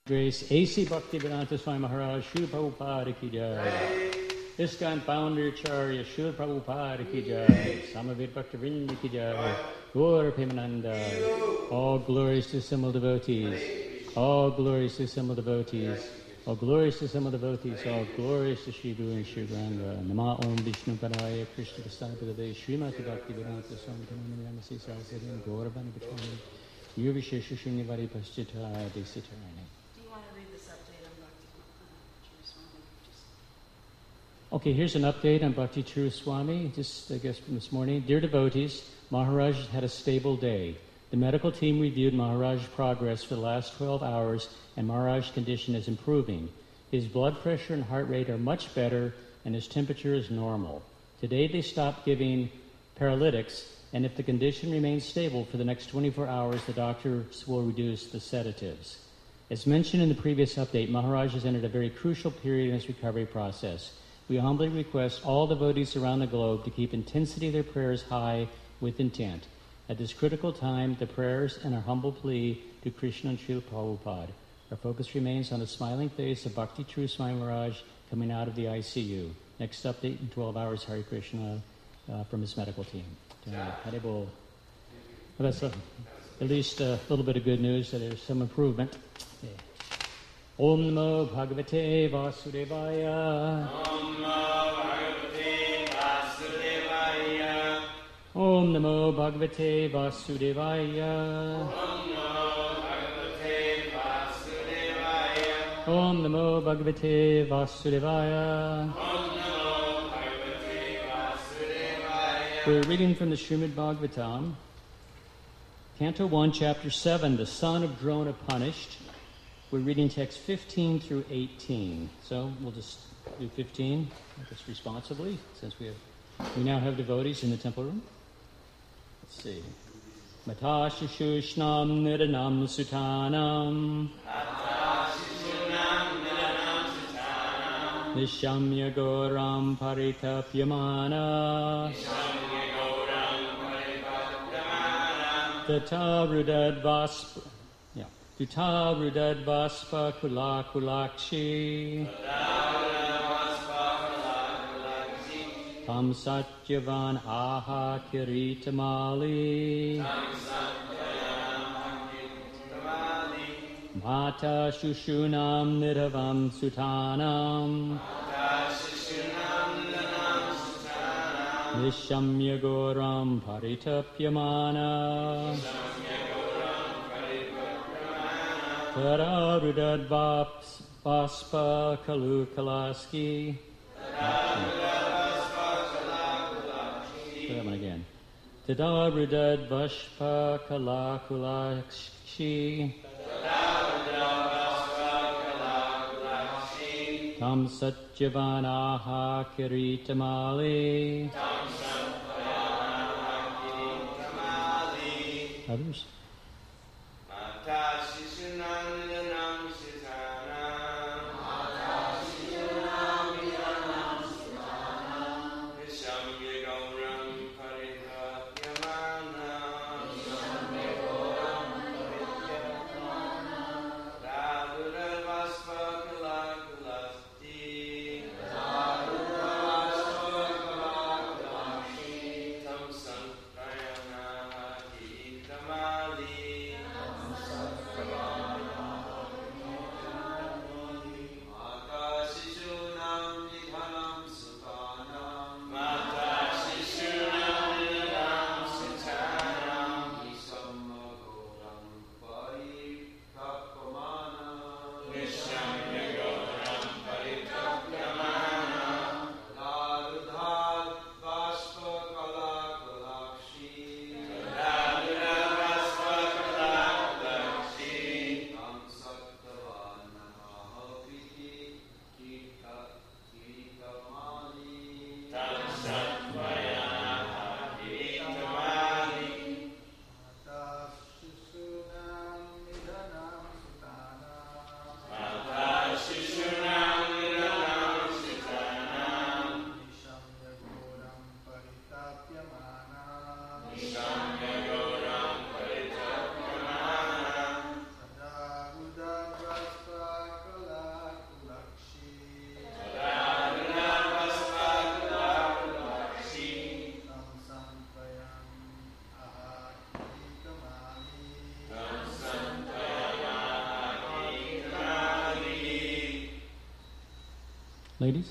Grace A.C. Bhaktivedanta Swami Maharaj, Srila Prabhupada Ki Jai. ISKCON founder Acharya Srila Prabhupada Ki Jai. Samaveta Bhaktivinoda Ki Jai. Gaura Premananda. All glories to simple devotees. All glories to simple devotees. All glories to simple devotees. All glories to Sri Guru and Sri Gauranga. Nama Om Vishnu Padaya Krishna Vastanapade Srimati Bhaktivedanta Swami Namaste Saraswati Gaura Bani Pachani. Yuvishesha Srinivadi Paschita Desitarani. Okay, here's an update on Bhakti True Swami, just I guess from this morning. Dear devotees, Maharaj had a stable day. The medical team reviewed Maharaj's progress for the last 12 hours, and Maharaj's condition is improving. His blood pressure and heart rate are much better, and his temperature is normal. Today they stopped giving paralytics, and if the condition remains stable for the next 24 hours, the doctors will reduce the sedatives. As mentioned in the previous update, Maharaj has entered a very crucial period in his recovery process. We humbly request all devotees around the globe to keep intensity of their prayers high with intent. At this critical time, the prayers and our humble plea to Krishna and Srila Prabhupada. Our focus remains on the smiling face of Bhakti True Swami Maharaj coming out of the ICU. Next update in 12 hours, Hare Krishna from his medical team. Hare Bol. Well, that's at least a little bit of good news that there's some improvement. Yeah. Om Namo Bhagavate Vasudevaya. Om Namo Bhagavate Vasudevaya. Om Namo Bhagavate Vasudevaya. Om Namo Bhagavate Vasudevaya. Om Namo Bhagavate Vasudevaya. Om Namo Bhagavate Vasudevaya. We're reading from the Srimad Bhagavatam, Canto 1, Chapter 7, The Son of Drona Punished. We're reading text 15 through 18. So we'll just do 15, I guess, responsibly, since we now have devotees in the temple room. Let's see. Mata Shishushnam Nidanam Sutanam. Nishamya Goram Paritapyamana. Tata Rudad Vaspa. Duta Rudad Vaspa Kula Kulakshi. Tam Satyavan Aha Kiritamali. Mata Shushunam Nidhavam Sutanam. Nishamya Goram Paritapyamana. Tara Rudad Vaspa Kalu Kalaski. That one again. Tada Rudad Vaspa Kala Kulakshi. Tam Satyavanaha Kiritamali. Others? Ladies?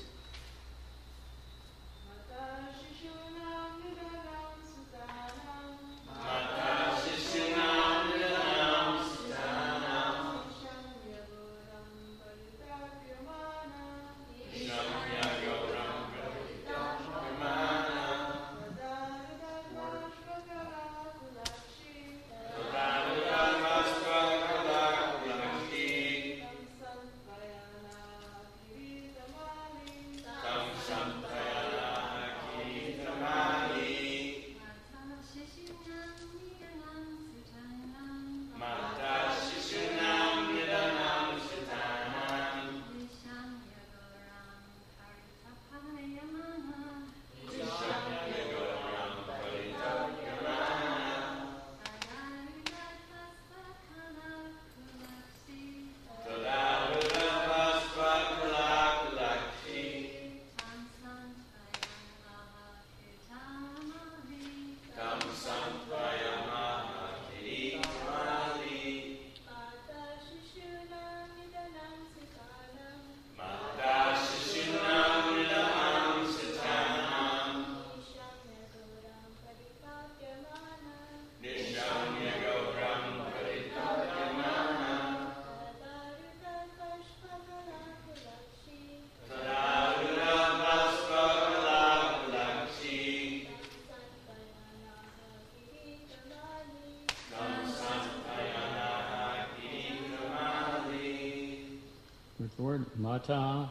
Word Mata,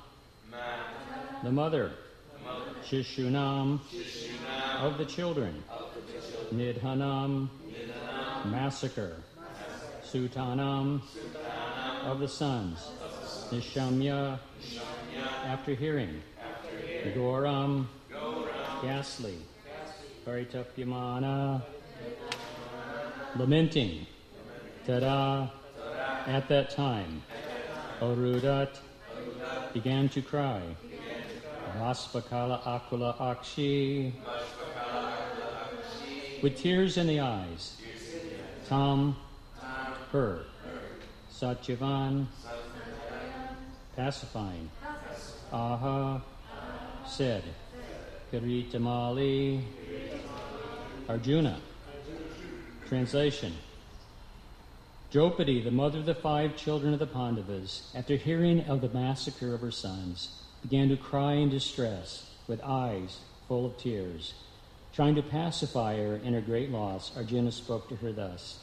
the mother, Shishunam, of the children, Nidhanam, massacre, Sutanam, of the sons, Nishamya, after hearing, Goram, ghastly, Paritapyamana, lamenting, Tada, at that time, Arudat, began to cry, Vaspakala Akula Akshi, with tears in the eyes, Tam, her, Satyavan, pacifying, Aha, said, Kiritamali, Arjuna. Translation. Draupadi, the mother of the 5 children of the Pandavas, after hearing of the massacre of her sons, began to cry in distress, with eyes full of tears. Trying to pacify her in her great loss, Arjuna spoke to her thus.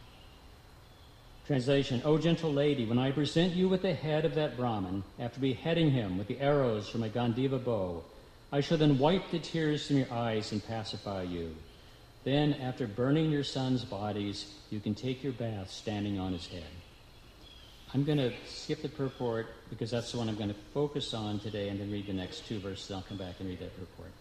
Translation. O gentle lady, when I present you with the head of that Brahmin, after beheading him with the arrows from a Gandiva bow, I shall then wipe the tears from your eyes and pacify you. Then, after burning your sons' bodies, you can take your bath standing on his head. I'm going to skip the purport because that's the one I'm going to focus on today and then read the next 2 verses. I'll come back and read that purport.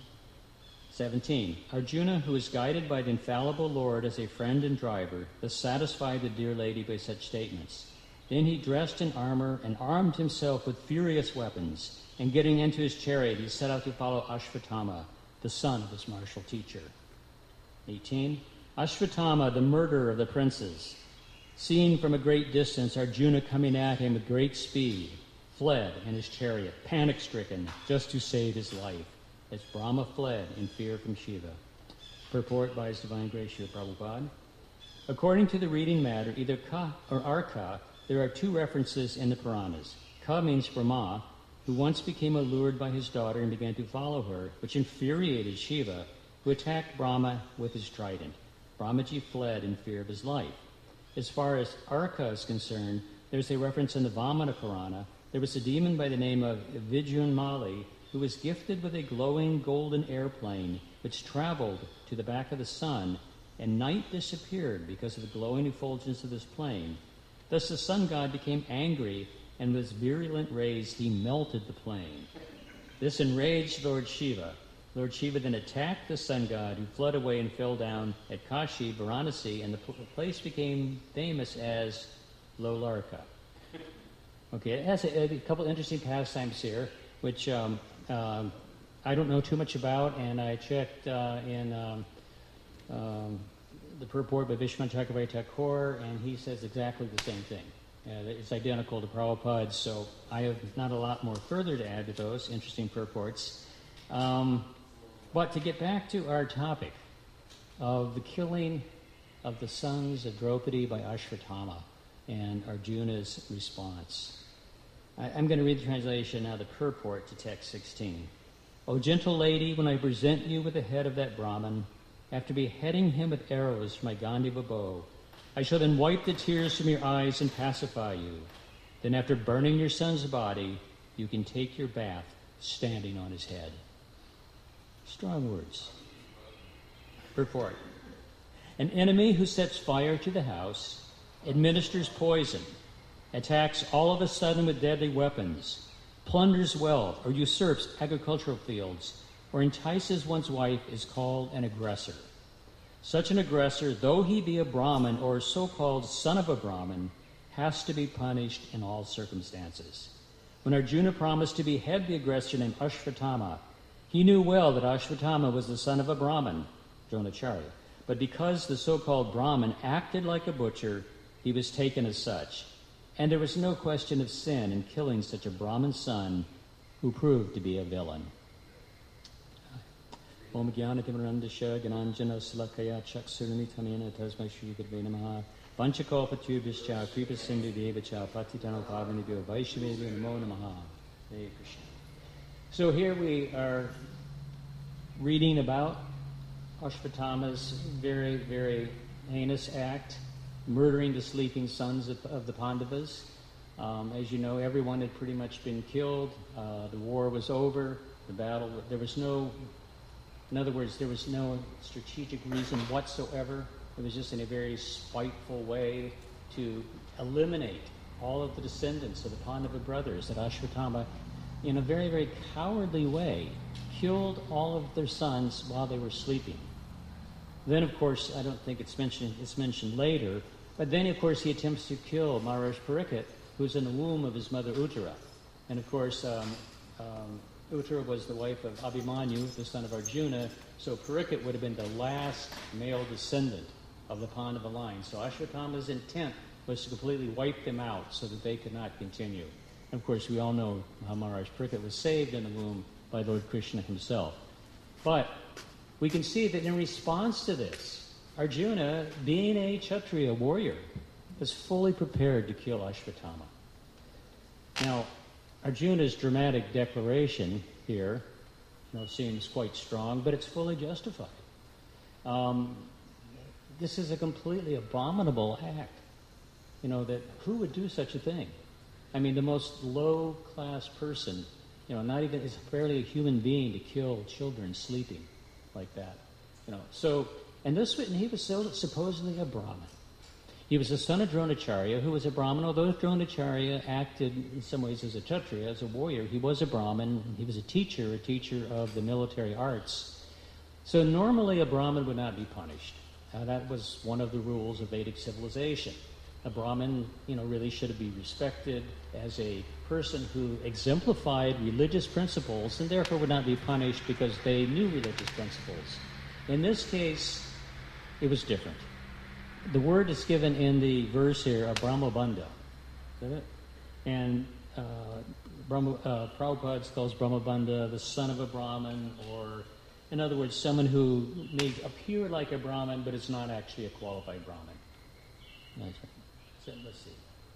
17. Arjuna, who is guided by the infallible Lord as a friend and driver, thus satisfied the dear lady by such statements. Then he dressed in armor and armed himself with furious weapons, and getting into his chariot, he set out to follow Ashvatthama, the son of his martial teacher. 18. Ashvatthama, the murderer of the princes, seeing from a great distance Arjuna coming at him with great speed, fled in his chariot, panic-stricken, just to save his life, as Brahma fled in fear from Shiva. Purport by His Divine Grace Srila Prabhupada. According to the reading matter, either Ka or Arka, there are 2 references in the Puranas. Ka means Brahma, who once became allured by his daughter and began to follow her, which infuriated Shiva, who attacked Brahma with his trident. Brahmaji fled in fear of his life. As far as Arka is concerned, there's a reference in the Vamana Purana. There was a demon by the name of Vijunmali who was gifted with a glowing golden airplane which traveled to the back of the sun, and night disappeared because of the glowing effulgence of this plane. Thus the sun god became angry, and with virulent rays he melted the plane. This enraged Lord Shiva. Lord Shiva then attacked the sun god, who fled away and fell down at Kashi, Varanasi, and the place became famous as Lolarka. Okay, it has a couple interesting pastimes here, which I don't know too much about, and I checked in the purport by Vishwanath Chakravarti Thakur, and he says exactly the same thing. It's identical to Prabhupada's, so I have not a lot more further to add to those interesting purports. But to get back to our topic of the killing of the sons of Draupadi by Ashvatthama and Arjuna's response. I'm going to read the translation now, the purport to text 16. O gentle lady, when I present you with the head of that Brahmin, after beheading him with arrows from my Gandiva bow, I shall then wipe the tears from your eyes and pacify you. Then after burning your son's body, you can take your bath standing on his head. Strong words. Purport. An enemy who sets fire to the house, administers poison, attacks all of a sudden with deadly weapons, plunders wealth, or usurps agricultural fields, or entices one's wife is called an aggressor. Such an aggressor, though he be a Brahmin or a so-called son of a Brahmin, has to be punished in all circumstances. When Arjuna promised to behead the aggressor named Ashvatthama, he knew well that Ashvatthama was the son of a Brahmin, Dronacharya. But because the so-called Brahmin acted like a butcher, he was taken as such. And there was no question of sin in killing such a Brahmin son who proved to be a villain. Om Jnanatimrandasya Gananjana Salakaya Chaksurani Tamena Tasmai Shri Gurve Namaha Panchakalpatubhischa Kripa Sindhu Devacha Patitano Pavanibhyo Vaishnavibhyo Namo Namaha. Hare Krishna. So here we are reading about Ashvatthama's very, very heinous act, murdering the sleeping sons of the Pandavas. As you know, everyone had pretty much been killed. The war was over. The battle, there was no strategic reason whatsoever. It was just in a very spiteful way to eliminate all of the descendants of the Pandava brothers, that Ashvatthama, in a very, very cowardly way, killed all of their sons while they were sleeping. Then, of course, I don't think it's mentioned later, but then, of course, he attempts to kill Maharaj Parikshit, who's in the womb of his mother Uttara. And, of course, Uttara was the wife of Abhimanyu, the son of Arjuna, so Parikshit would have been the last male descendant of the Pandava line. So Ashvatthama's intent was to completely wipe them out so that they could not continue. And, of course, we all know how Maharaj Parikshit was saved in the womb by Lord Krishna himself. But we can see that in response to this, Arjuna, being a Kshatriya warrior, was fully prepared to kill Ashvatthama. Now, Arjuna's dramatic declaration here, seems quite strong, but it's fully justified. This is a completely abominable act. That who would do such a thing? I mean, the most low-class person, not even is barely a human being to kill children sleeping like that. And he was supposedly a Brahmin. He was the son of Dronacharya, who was a Brahmin. Although Dronacharya acted in some ways as a Kshatriya, as a warrior, he was a Brahmin. He was a teacher of the military arts. So normally a Brahmin would not be punished. That was one of the rules of Vedic civilization. A Brahmin, really should be respected as a person who exemplified religious principles and therefore would not be punished because they knew religious principles. In this case, it was different. The word is given in the verse here of Brahmabandha. Is that it? And Prabhupada calls Brahmabandha the son of a Brahmin, or, in other words, someone who may appear like a Brahmin, but is not actually a qualified Brahmin. That's right. So, let's see.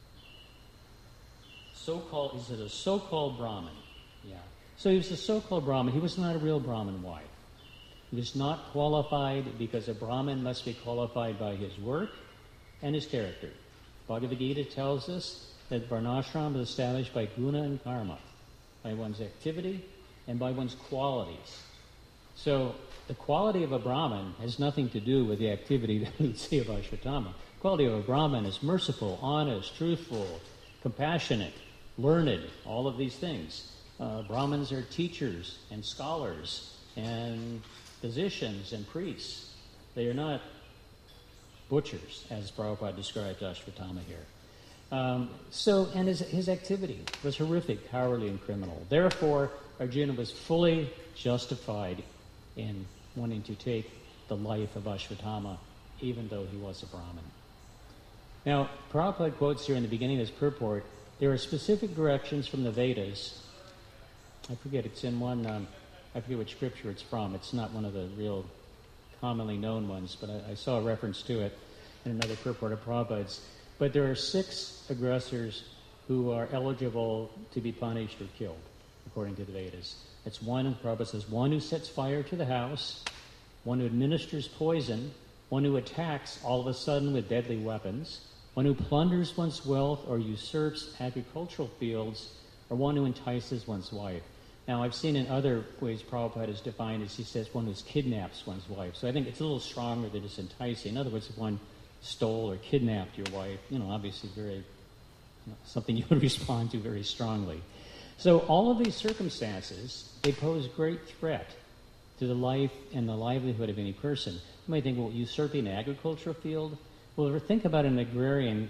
Is it a so-called Brahmin? Yeah. So he was a so-called Brahmin. He was not a real Brahmin wife. He was not qualified because a Brahmin must be qualified by his work and his character. Bhagavad Gita tells us that Varnashram is established by guna and karma, by one's activity and by one's qualities. So the quality of a Brahmin has nothing to do with the activity that we see of Ashvatthama. The quality of a Brahmin is merciful, honest, truthful, compassionate, learned, all of these things. Brahmins are teachers and scholars and physicians and priests. They are not butchers, as Prabhupada described Ashvatthama here. And his activity was horrific, cowardly, and criminal. Therefore, Arjuna was fully justified in wanting to take the life of Ashvatthama, even though he was a Brahmin. Now, Prabhupada quotes here in the beginning of this purport, there are specific directions from the Vedas. I forget, it's in one, I forget which scripture it's from. It's not one of the real commonly known ones, but I saw a reference to it in another purport of Prabhupada's. But there are 6 aggressors who are eligible to be punished or killed, according to the Vedas. It's one, Prabhupada says, one who sets fire to the house, one who administers poison, one who attacks all of a sudden with deadly weapons, one who plunders one's wealth or usurps agricultural fields, or one who entices one's wife. Now, I've seen in other ways Prabhupada is defined as, he says, one who kidnaps one's wife. So I think it's a little stronger than just enticing. In other words, if one stole or kidnapped your wife, obviously very, something you would respond to very strongly. So all of these circumstances, they pose great threat to the life and the livelihood of any person. You might think, well, usurping an agricultural field? Well, think about an agrarian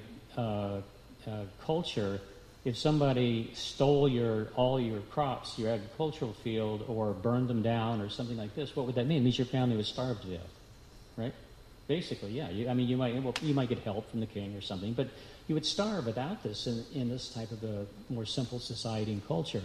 culture. If somebody stole all your crops, your agricultural field, or burned them down or something like this, what would that mean? It means your family would starve to death, right? Basically, yeah. You might get help from the king or something, but you would starve without this in this type of a more simple society and culture.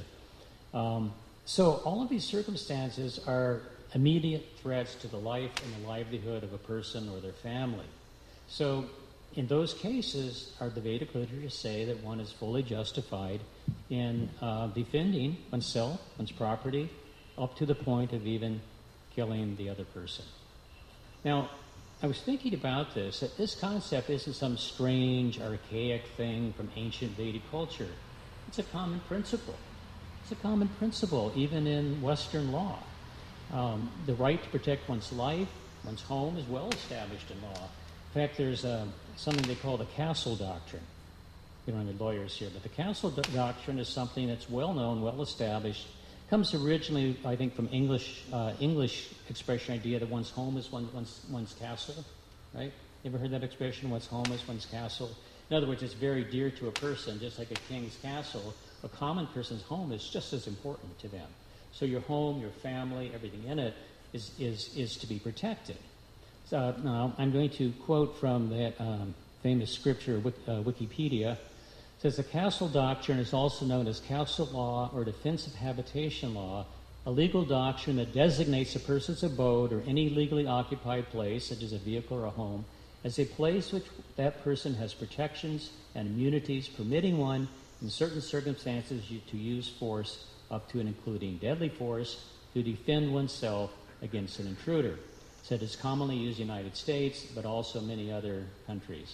So all of these circumstances are immediate threats to the life and the livelihood of a person or their family. So in those cases, the Vedic literature say that one is fully justified in defending oneself, one's property, up to the point of even killing the other person. Now, I was thinking about this, that this concept isn't some strange, archaic thing from ancient Vedic culture. It's a common principle. It's a common principle, even in Western law. The right to protect one's life, one's home, is well established in law. In fact, there's something they call the Castle Doctrine. We don't have any lawyers here, but the Castle Doctrine is something that's well known, well established. Comes originally, I think, from English expression idea that one's home is one's castle, right? You ever heard that expression? One's home is one's castle. In other words, it's very dear to a person, just like a king's castle. A common person's home is just as important to them. So your home, your family, everything in it is to be protected. So now I'm going to quote from that famous scripture, Wikipedia. It says, the castle doctrine is also known as castle law or defensive habitation law, a legal doctrine that designates a person's abode or any legally occupied place, such as a vehicle or a home, as a place which that person has protections and immunities permitting one, in certain circumstances, to use force up to and including deadly force to defend oneself against an intruder. So it is commonly used in the United States, but also many other countries.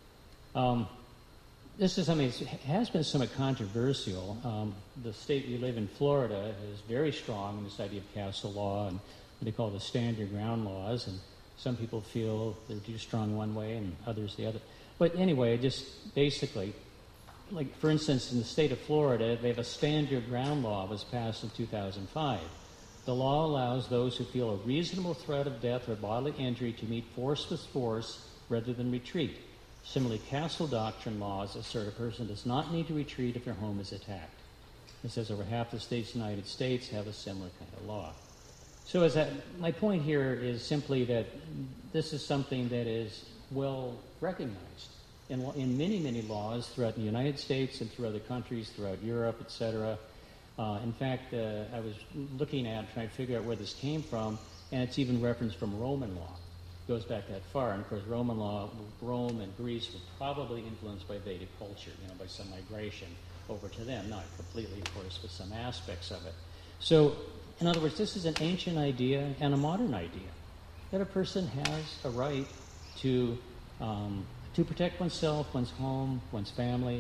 This is something that has been somewhat controversial. The state we live in, Florida, is very strong in this idea of castle law and what they call the stand your ground laws. And some people feel they're too strong one way and others the other. But anyway, just basically, like for instance, in the state of Florida, they have a stand your ground law was passed in 2005. The law allows those who feel a reasonable threat of death or bodily injury to meet force with force rather than retreat. Similarly, castle doctrine laws assert a person does not need to retreat if their home is attacked. It says over half the states in the United States have a similar kind of law. So my point here is simply that this is something that is well recognized in many, many laws throughout the United States and through other countries, throughout Europe, etc. In fact, I was looking at trying to figure out where this came from, and it's even referenced from Roman law. Goes back that far, and of course Rome and Greece were probably influenced by Vedic culture, by some migration over to them, not completely, of course, but some aspects of it. So, in other words, this is an ancient idea and a modern idea, that a person has a right to protect oneself, one's home, one's family.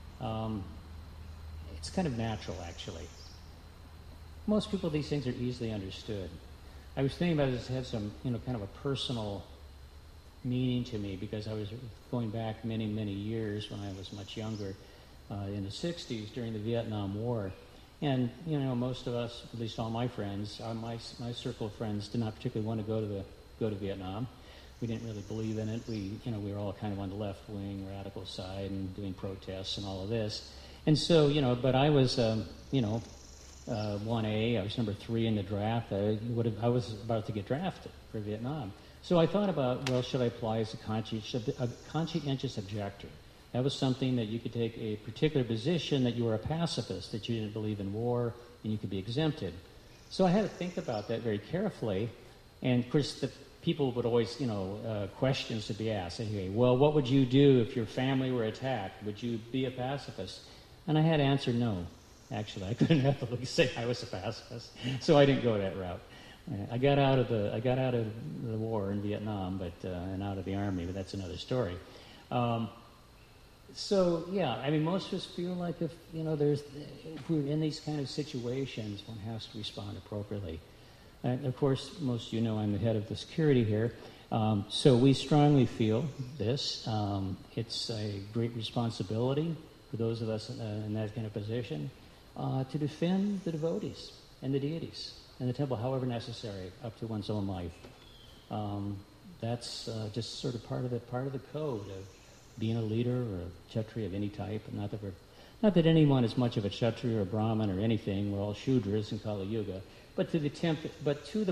It's kind of natural, actually. Most people, these things are easily understood. I was thinking about this had some, kind of a personal meaning to me because I was going back many, many years when I was much younger, in the 60s during the Vietnam War. And, most of us, at least all my friends, my circle of friends did not particularly want to go to Vietnam. We didn't really believe in it. We were all kind of on the left-wing, radical side and doing protests and all of this. And so, but I was, 1A. I was number 3 in the draft. I was about to get drafted for Vietnam. So I thought about, well, should I apply as a conscientious objector? That was something that you could take a particular position that you were a pacifist, that you didn't believe in war, and you could be exempted. So I had to think about that very carefully. And, of course, the people would always, questions to be asked. Anyway, well, what would you do if your family were attacked? Would you be a pacifist? And I had to answer no. Actually, I couldn't ethically say I was a pacifist, so I didn't go that route. I got out of the war in Vietnam, and out of the army, but that's another story. So yeah, I mean, most of us feel like if we're in these kind of situations, one has to respond appropriately. And of course, most of you know I'm the head of the security here, so we strongly feel this. It's a great responsibility for those of us in that kind of position to defend the devotees and the deities and the temple, however necessary, up to one's own life. That's just sort of part of the code of being a leader or a Kshatriya of any type. Not that anyone is much of a Kshatriya or Brahmin or anything. We're all Shudras in Kali Yuga. But to the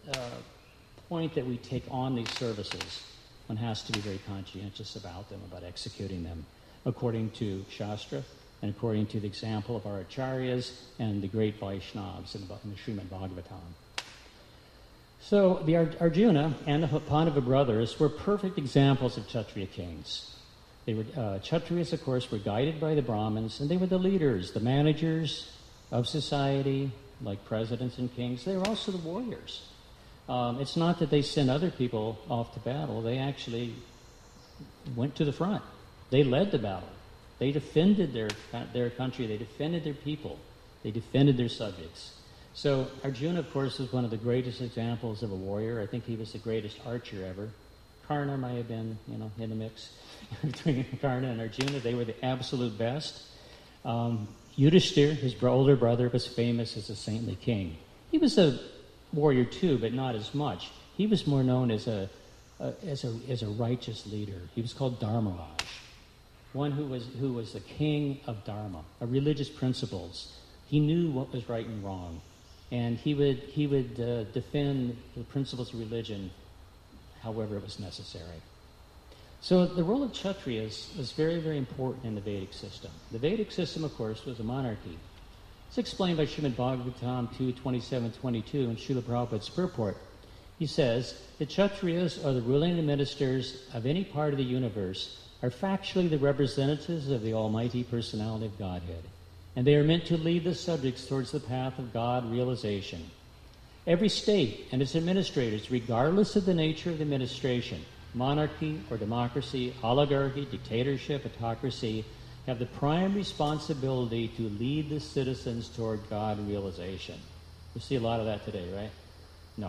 point that we take on these services, one has to be very conscientious about them, about executing them according to Shastra and according to the example of our Acharyas and the great Vaishnavas in the Srimad Bhagavatam. So the Arjuna and the Pandava brothers were perfect examples of Kshatriya kings. They were Kshatriyas, of course, were guided by the Brahmins, and they were the leaders, the managers of society, like presidents and kings. They were also the warriors. It's not that they sent other people off to battle. They actually went to the front. They led the battle. They defended their country. They defended their people. They defended their subjects. So Arjuna, of course, is one of the greatest examples of a warrior. I think he was the greatest archer ever. Karna might have been, in the mix between Karna and Arjuna. They were the absolute best. Yudhishthir, his older brother, was famous as a saintly king. He was a warrior too, but not as much. He was more known as a righteous leader. He was called Dharmaraj, one who was the king of Dharma, of religious principles. He knew what was right and wrong, and he would defend the principles of religion however it was necessary. So the role of Kshatriyas was very, very important in the Vedic system. The Vedic system, of course, was a monarchy. It's explained by Srimad Bhagavatam 2:27-22 in Srila Prabhupada's purport. He says, the Kshatriyas are the ruling administrators of any part of the universe, are factually the representatives of the almighty personality of Godhead, and they are meant to lead the subjects towards the path of God realization. Every state and its administrators, regardless of the nature of the administration, monarchy or democracy, oligarchy, dictatorship, autocracy, have the prime responsibility to lead the citizens toward God realization. You see a lot of that today, right? No.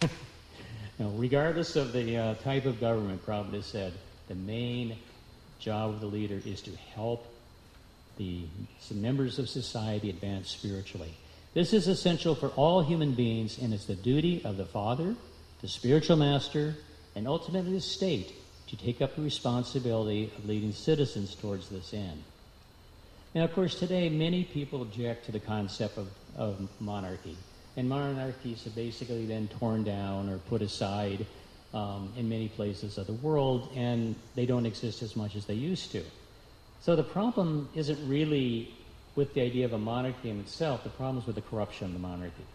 No, regardless of the type of government, Prabhupada said, the main job of the leader is to help the members of society advance spiritually. This is essential for all human beings, and it's the duty of the father, the spiritual master, and ultimately the state to take up the responsibility of leading citizens towards this end. Now, of course, today many people object to the concept of monarchy. And monarchies have basically been torn down or put aside in many places of the world, and they don't exist as much as they used to. So the problem isn't really with the idea of a monarchy in itself. The problem is with the corruption of the monarchy.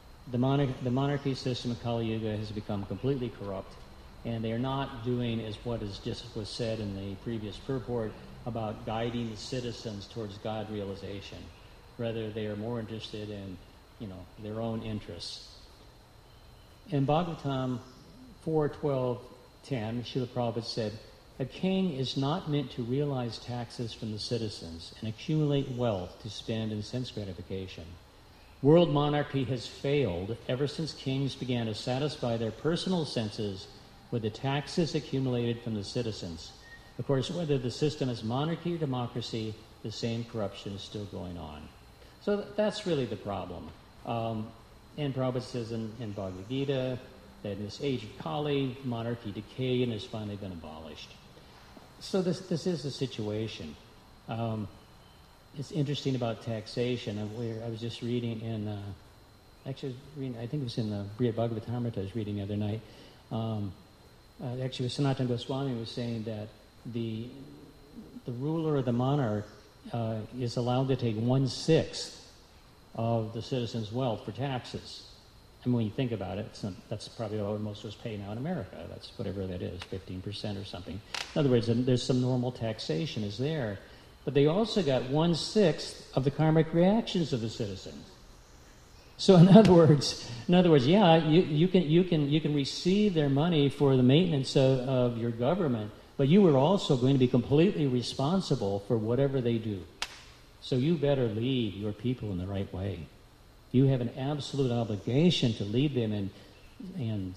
The monarchy system of Kali Yuga has become completely corrupt, and they are not doing as what is just was said in the previous purport about guiding the citizens towards God realization. Rather, they are more interested in, their own interests. In Bhagavatam 4:12-10, Srila Prabhupada said, a king is not meant to realize taxes from the citizens and accumulate wealth to spend in sense gratification. World monarchy has failed ever since kings began to satisfy their personal senses with the taxes accumulated from the citizens. Of course, whether the system is monarchy or democracy, the same corruption is still going on. So that's really the problem. And Prabhupada says in Bhagavad Gita that in this age of Kali, monarchy decayed and has finally been abolished. So this is the situation. It's interesting about taxation. I was just reading I think it was in the Brihad Bhagavatamrita I was reading the other night. Actually, Sanatana Goswami was saying that the ruler or the monarch is allowed to take 1/6 of the citizens' wealth for taxes. I mean, when you think about it, that's probably what most of us pay now in America. That's whatever that is, 15% or something. In other words, there's some normal taxation is there. But they also got 1/6 of the karmic reactions of the citizens. So in other words, yeah, you can receive their money for the maintenance of your government, but you are also going to be completely responsible for whatever they do. So you better lead your people in the right way. You have an absolute obligation to lead them in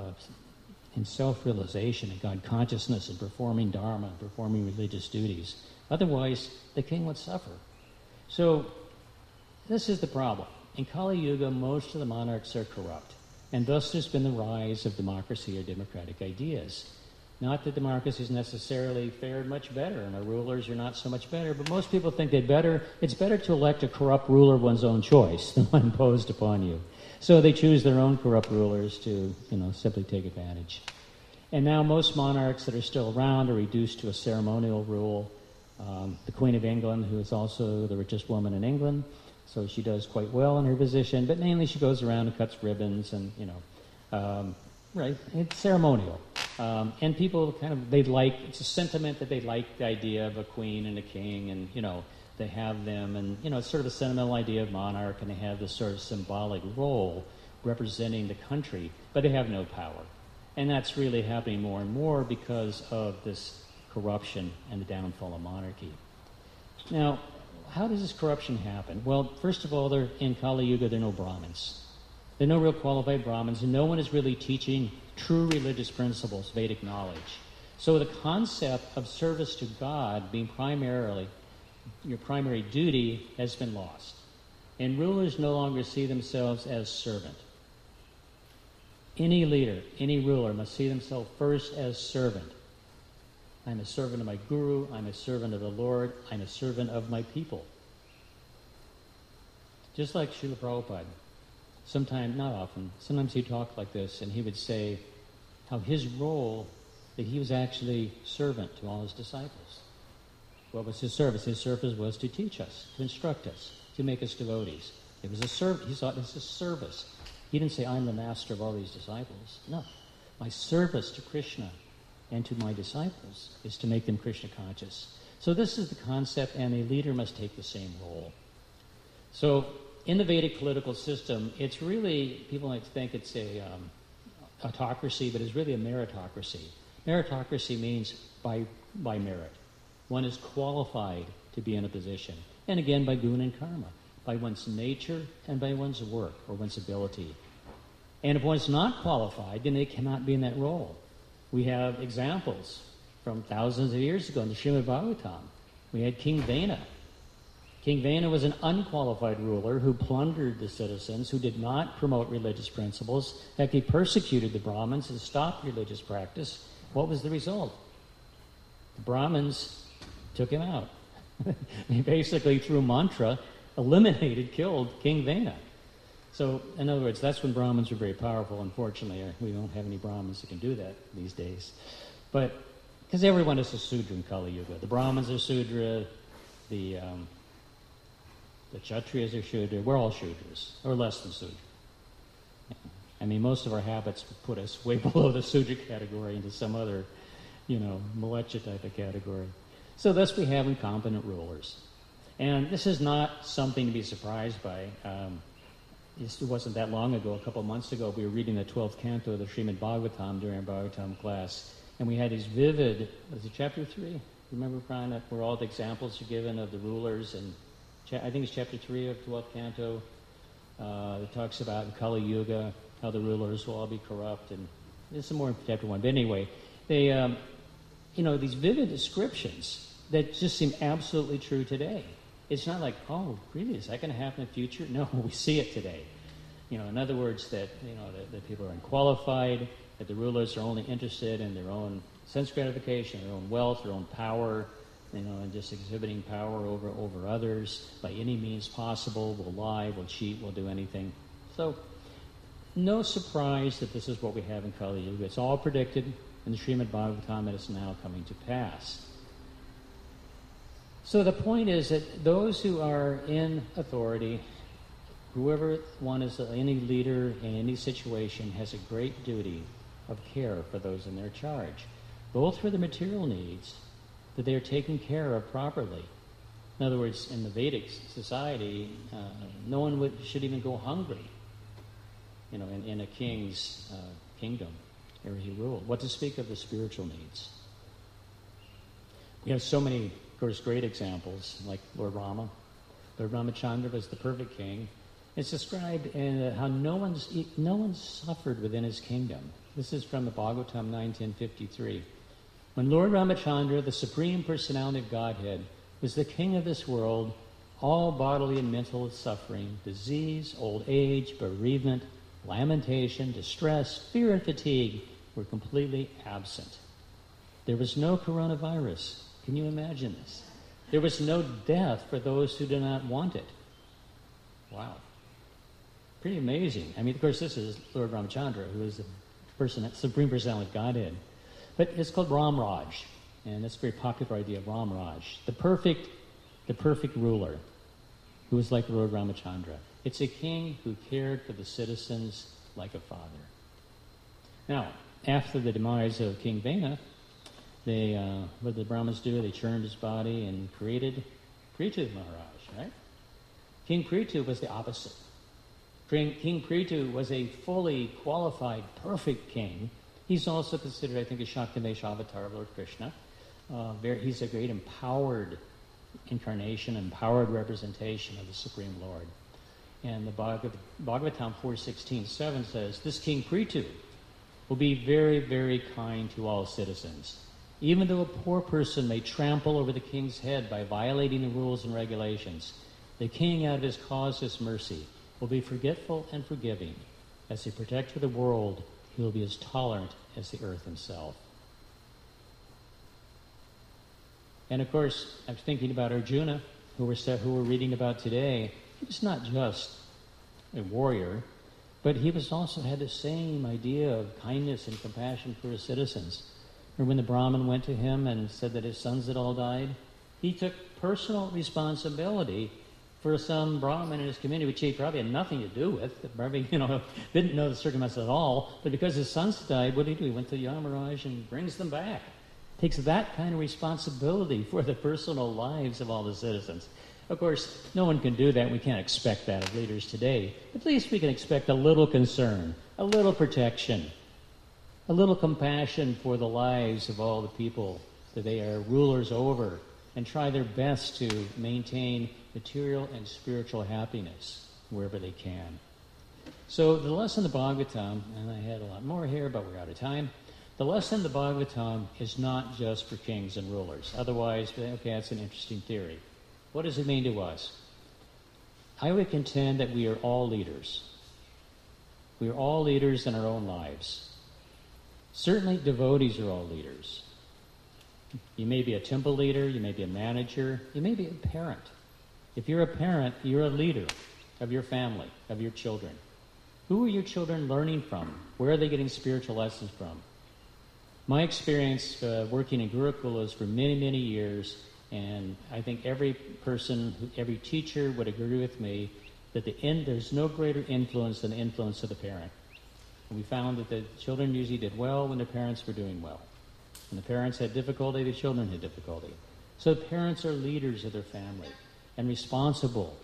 self-realization and God consciousness and performing dharma and performing religious duties. Otherwise, the king would suffer. So this is the problem. In Kali Yuga, most of the monarchs are corrupt, and thus there's been the rise of democracy or democratic ideas. Not that democracy has necessarily fared much better, and our rulers are not so much better, but most people think it's better to elect a corrupt ruler of one's own choice than one imposed upon you. So they choose their own corrupt rulers to, simply take advantage. And now most monarchs that are still around are reduced to a ceremonial rule. The Queen of England, who is also the richest woman in England, so she does quite well in her position, but mainly she goes around and cuts ribbons and, right, it's ceremonial. And people it's a sentiment that they like the idea of a queen and a king and, they have them and, it's sort of a sentimental idea of monarch and they have this sort of symbolic role representing the country, but they have no power. And that's really happening more and more because of this corruption and the downfall of monarchy. Now, how does this corruption happen? Well, first of all, in Kali Yuga, there are no Brahmins. There are no real qualified Brahmins, and no one is really teaching true religious principles, Vedic knowledge. So the concept of service to God being primarily your primary duty has been lost. And rulers no longer see themselves as servant. Any leader, any ruler must see themselves first as servant. I'm a servant of my guru, I'm a servant of the Lord, I'm a servant of my people. Just like Srila Prabhupada. Sometimes, not often, sometimes he'd talk like this and he would say how his role, that he was actually servant to all his disciples. What was his service? His service was to teach us, to instruct us, to make us devotees. It was a service. He thought it was a service. He didn't say, I'm the master of all these disciples. No. My service to Krishna and to my disciples is to make them Krishna conscious. So this is the concept, and a leader must take the same role. So in the Vedic political system, it's really, people might think it's a autocracy, but it's really a meritocracy. Meritocracy means by merit. One is qualified to be in a position. And again, by guna and karma, by one's nature and by one's work or one's ability. And if one's not qualified, then they cannot be in that role. We have examples from thousands of years ago in the Srimad Bhagavatam. We had King Vena. King Vena was an unqualified ruler who plundered the citizens, who did not promote religious principles. In fact, he persecuted the Brahmins and stopped religious practice. What was the result? The Brahmins took him out. They basically, through mantra, killed King Vena. So, in other words, that's when Brahmins were very powerful. Unfortunately, we don't have any Brahmins that can do that these days. But, because everyone is a Sudra in Kali Yuga. The Brahmins are Sudra, the Kshatriyas are Shudra, we're all Shudras, or less than Sudra. I mean, most of our habits put us way below the Sudra category into some other, Malecha type of category. So thus we have incompetent rulers. And this is not something to be surprised by. It wasn't that long ago, a couple of months ago, we were reading the 12th canto of the Srimad Bhagavatam during our Bhagavatam class, and we had these vivid, was it chapter 3? Remember, Brian, where all the examples are given of the rulers, and I think it's chapter 3 of 12th canto, that talks about in Kali Yuga, how the rulers will all be corrupt, and there's some more in chapter 1. But anyway, they, these vivid descriptions that just seem absolutely true today. It's not like, oh, really, is that going to happen in the future? No, we see it today. In other words, that people are unqualified, that the rulers are only interested in their own sense gratification, their own wealth, their own power, and just exhibiting power over others by any means possible, will lie, will cheat, will do anything. So, no surprise that this is what we have in Kali Yuga. It's all predicted. in the Srimad Bhagavatam, it is now coming to pass. So the point is that those who are in authority, whoever one is, any leader in any situation, has a great duty of care for those in their charge, both for the material needs, that they are taken care of properly. In other words, in the Vedic society, no one should even go hungry, in a king's kingdom where he ruled. What to speak of the spiritual needs? We have so many, of course, great examples, like Lord Rama. Lord Ramachandra was the perfect king. It's described in how no one suffered within his kingdom. This is from the Bhagavatam 9:1053. When Lord Ramachandra, the Supreme Personality of Godhead, was the king of this world, all bodily and mental suffering, disease, old age, bereavement, lamentation, distress, fear, and fatigue were completely absent. There was no coronavirus. Can you imagine this? There was no death for those who did not want it. Wow. Pretty amazing. Of course, this is Lord Ramachandra, who is the Supreme Personality of Godhead. But it's called Ram Raj, and that's a very popular idea of Ram Raj, the perfect ruler, who was like Lord Ramachandra. It's a king who cared for the citizens like a father. Now, after the demise of King Vena, what did the Brahmins do? They churned his body and created Prithu Maharaj, right? King Prithu was the opposite. King Prithu was a fully qualified, perfect king. He's also considered, I think, a Shaktimesh avatar of Lord Krishna. He's a great empowered incarnation, empowered representation of the Supreme Lord. And the Bhagavatam 4:16-7 says, this King Prithu will be very, very kind to all citizens. Even though a poor person may trample over the king's head by violating the rules and regulations, the king, out of his causeless mercy, will be forgetful and forgiving. As a protector of the world, he will be as tolerant as the earth himself. And of course, I'm thinking about Arjuna, who we're reading about today. He was not just a warrior, but he also had the same idea of kindness and compassion for his citizens. Or when the Brahmin went to him and said that his sons had all died, he took personal responsibility for some Brahmin in his community, which he probably had nothing to do with. Probably, didn't know the circumstances at all. But because his sons died, what did he do? He went to Yamaraj and brings them back. Takes that kind of responsibility for the personal lives of all the citizens. Of course, no one can do that. We can't expect that of leaders today. At least we can expect a little concern, a little protection, a little compassion for the lives of all the people that they are rulers over, and try their best to maintain material and spiritual happiness wherever they can. So the lesson of the Bhagavatam, and I had a lot more here, but we're out of time. The lesson of the Bhagavatam is not just for kings and rulers. Otherwise, okay, that's an interesting theory. What does it mean to us? I would contend that we are all leaders. We are all leaders in our own lives. Certainly devotees are all leaders. You may be a temple leader, you may be a manager, you may be a parent. If you're a parent, you're a leader of your family, of your children. Who are your children learning from? Where are they getting spiritual lessons from? My experience working in Gurukulas for many, many years, and I think every teacher would agree with me that there's no greater influence than the influence of the parent. And we found that the children usually did well when the parents were doing well. When the parents had difficulty, the children had difficulty. So parents are leaders of their family and responsible.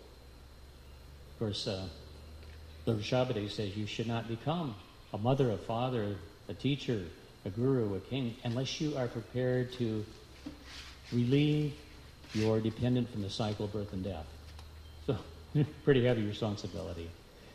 Of course, Lord Shabadi says you should not become a mother, a father, a teacher, a guru, a king, unless you are prepared to relieve your dependent from the cycle of birth and death. So, pretty heavy responsibility.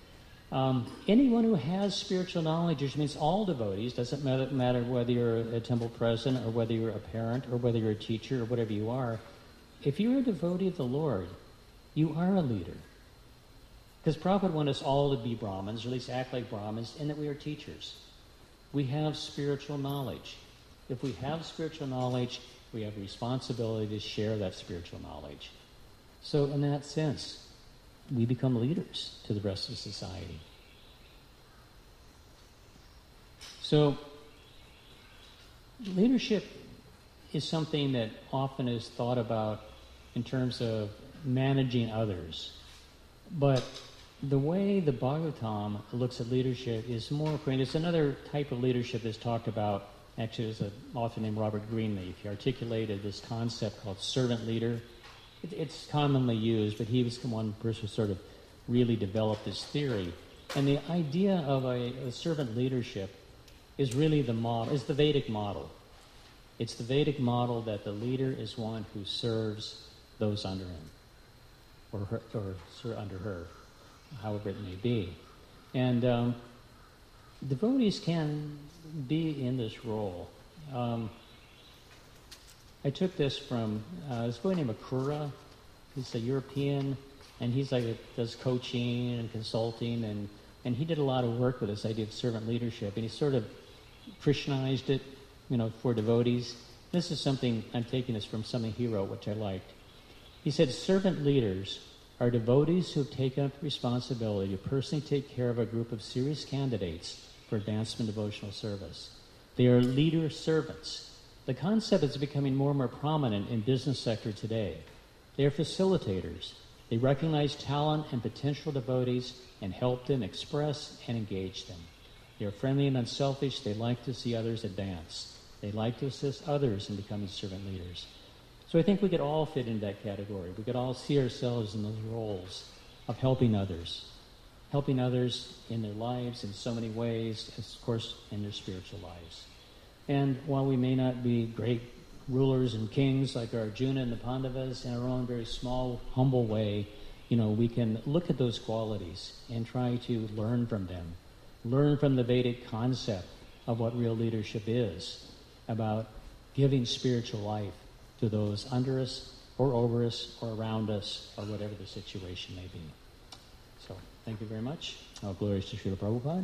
Anyone who has spiritual knowledge, which means all devotees, doesn't matter whether you're a temple president or whether you're a parent or whether you're a teacher or whatever you are, if you're a devotee of the Lord, you are a leader. Because Prabhupada wanted us all to be Brahmins, or at least act like Brahmins, and that we are teachers. We have spiritual knowledge. If we have spiritual knowledge, we have a responsibility to share that spiritual knowledge. So in that sense, we become leaders to the rest of society. So leadership is something that often is thought about in terms of managing others. But the way the Bhagavatam looks at leadership is more, it's another type of leadership that's talked about. Actually, there's an author named Robert Greenleaf. He articulated this concept called servant leader. It's commonly used, but he was the one person who sort of really developed this theory. And the idea of a servant leadership is really the model, is the Vedic model. It's the Vedic model that the leader is one who serves those under him, or under her, however it may be. And devotees can be in this role. I took this from this boy named Akura. He's a European, and he's does coaching and consulting, and he did a lot of work with this idea of servant leadership, and he sort of Christianized it, for devotees. This is something, I'm taking this from something he wrote, which I liked. He said, servant leaders are devotees who have taken up the responsibility to personally take care of a group of serious candidates for advancement devotional service. They are leader servants. The concept is becoming more and more prominent in business sector today. They are facilitators. They recognize talent and potential devotees and help them express and engage them. They are friendly and unselfish. They like to see others advance. They like to assist others in becoming servant leaders. So I think we could all fit into that category. We could all see ourselves in those roles of helping others in their lives in so many ways, of course, in their spiritual lives. And while we may not be great rulers and kings like Arjuna and the Pandavas in our own very small, humble way, we can look at those qualities and try to learn from them. Learn from the Vedic concept of what real leadership is, about giving spiritual life to those under us or over us or around us or whatever the situation may be. So, thank you very much. All glories to Srila Prabhupada.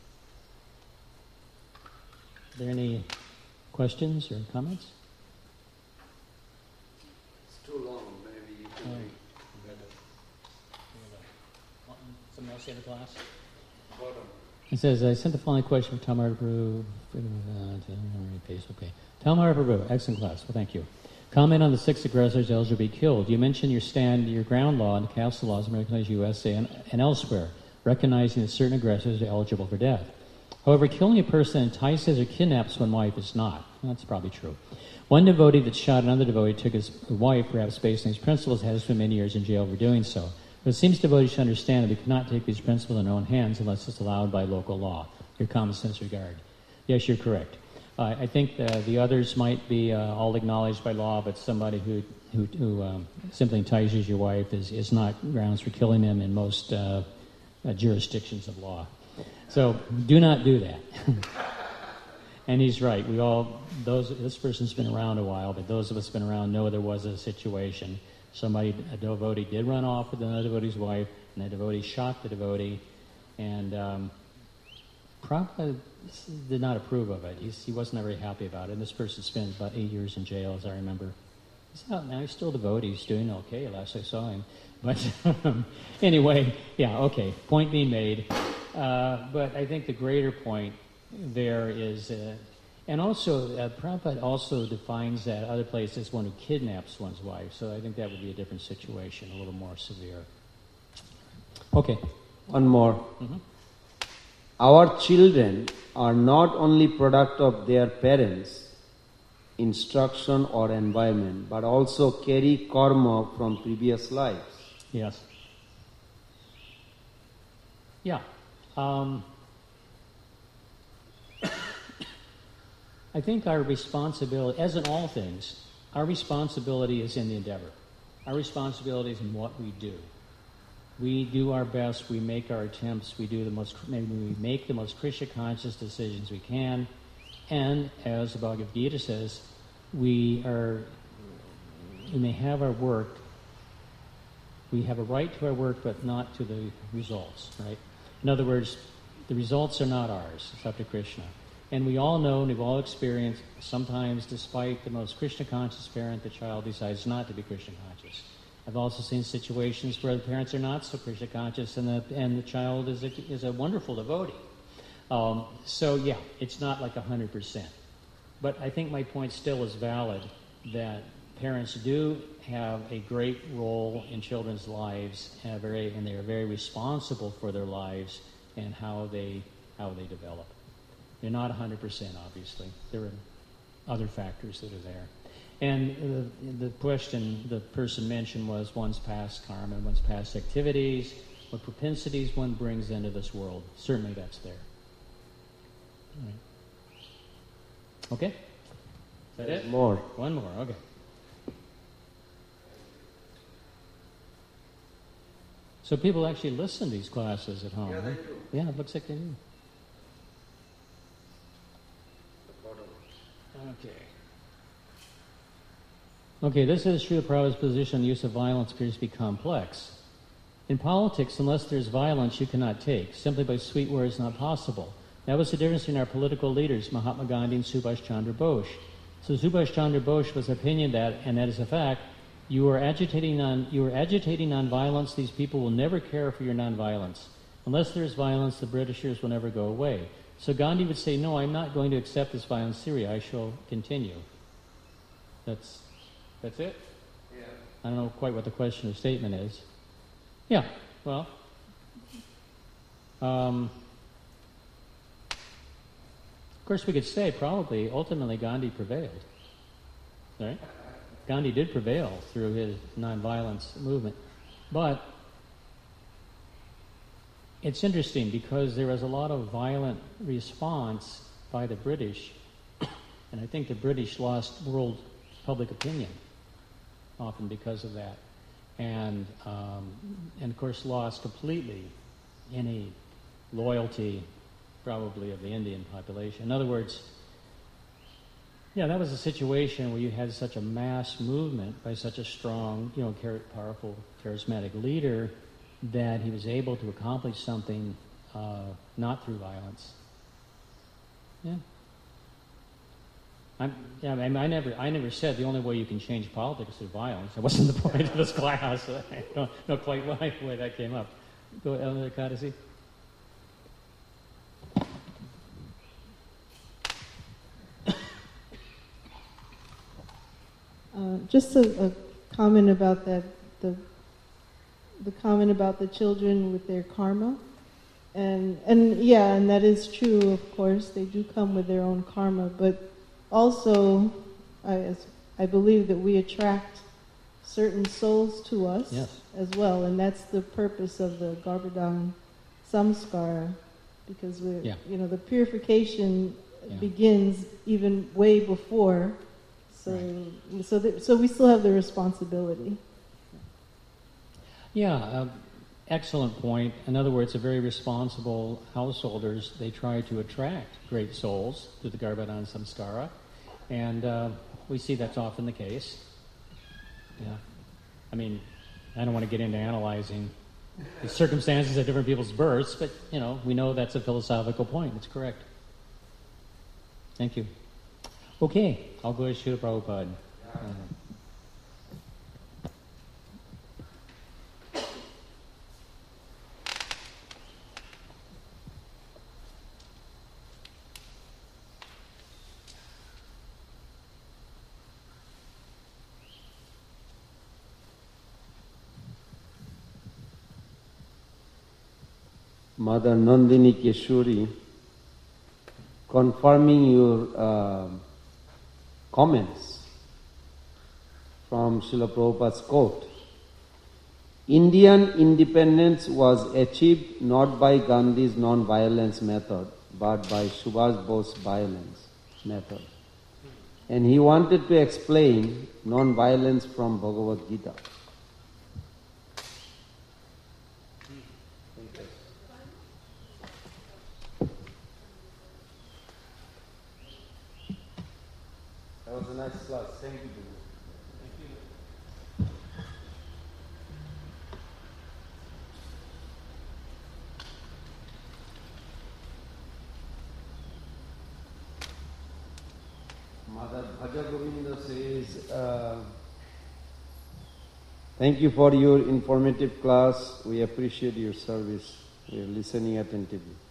Are there any questions or comments? It's too long. Maybe you can read. Someone else in the class? Bottom. It says, I sent the following question from Tamara Prabhu. Okay. Tamara Prabhu, excellent class. Well, thank you. Comment on the 6 aggressors eligible to be killed. You mentioned your ground law and castle laws in recognized USA and elsewhere, recognizing that certain aggressors are eligible for death. However, killing a person that entices or kidnaps one wife is not. That's probably true. One devotee that shot another devotee took his wife, perhaps based on these principles, has spent many years in jail for doing so. But it seems devotees should understand that we cannot take these principles in our own hands unless it's allowed by local law. Your common sense regard. Yes, you're correct. I think the others might be all acknowledged by law, but somebody who simply entices your wife is not grounds for killing them in most jurisdictions of law. So do not do that. And he's right. This person's been around a while, but those of us who've been around know there was a situation. A devotee did run off with another devotee's wife, and the devotee shot the devotee, and Prabhupada did not approve of it. He wasn't very happy about it. And this person spent about 8 years in jail, as I remember. He's out now. He's still a devotee. He's doing okay, last I saw him. But anyway, yeah, okay. Point being made. But I think the greater point there is... and also, Prabhupada also defines that other place as one who kidnaps one's wife. So I think that would be a different situation, a little more severe. Okay. One more. Mm-hmm. Our children are not only product of their parents' instruction or environment, but also carry karma from previous lives. Yes. Yeah. I think our responsibility, as in all things, our responsibility is in the endeavor. Our responsibility is in what we do. We do our best. We make our attempts. We make the most Krishna-conscious decisions we can. And as the Bhagavad Gita says, we may have our work. We have a right to our work, but not to the results. Right? In other words, the results are not ours. It's up to Krishna. And we all know and we've all experienced, sometimes despite the most Krishna-conscious parent, the child decides not to be Krishna-conscious. I've also seen situations where the parents are not so Krishna-conscious and the child is a wonderful devotee. So yeah, it's not like 100%. But I think my point still is valid, that parents do have a great role in children's lives, and they are very responsible for their lives and how they develop. They're not 100%, obviously. There are other factors that are there. And the question the person mentioned was one's past karma, one's past activities, what propensities one brings into this world. Certainly that's there. All right. Okay? Is that it? More. One more, okay. So people actually listen to these classes at home. Yeah, huh? they do. Yeah, it looks like they do. Okay, this is Srila Prabhupada's position. The use of violence appears to be complex. In politics, unless there's violence, you cannot take. Simply by sweet words, not possible. That was the difference in our political leaders, Mahatma Gandhi and Subhash Chandra Bose. So Subhash Chandra Bose was of opinion that, and that is a fact, you are agitating non-violence. These people will never care for your non-violence. Unless there is violence, the Britishers will never go away. So Gandhi would say, no, I'm not going to accept this violence theory. I shall continue. That's it? Yeah. I don't know quite what the question or statement is. Yeah, well, of course we could say probably ultimately Gandhi prevailed, right? Gandhi did prevail through his nonviolence movement. But it's interesting because there was a lot of violent response by the British, and I think the British lost world public opinion often because of that. And of course lost completely any loyalty probably of the Indian population. In other words, yeah, that was a situation where you had such a mass movement by such a strong, powerful, charismatic leader that he was able to accomplish something not through violence. Yeah. I never said the only way you can change politics is through violence. That wasn't the point of this class. I don't know quite why that came up. Go, Eleanor Kadasi. Just a comment about that, the comment about the children with their karma. And that is true, of course. They do come with their own karma, but also, I believe that we attract certain souls to us as well, and that's the purpose of the Garbhadhan Samskara, because the purification begins even way before. So, right. So we still have the responsibility. Yeah, excellent point. In other words, the very responsible householders, they try to attract great souls through the Garbhadhan Samskara, and we see that's often the case. Yeah. I mean, I don't want to get into analyzing the circumstances of different people's births, but, we know that's a philosophical point. It's correct. Thank you. Okay, I'll go to Srila Prabhupada. Mother Nandini Keshuri, confirming your comments from Srila Prabhupada's quote. Indian independence was achieved not by Gandhi's non-violence method, but by Subhash Bose's violence method. And he wanted to explain non-violence from Bhagavad Gita. That was a nice class. Thank you. Mother Bhaja Govinda says, thank you for your informative class. We appreciate your service. We are listening attentively.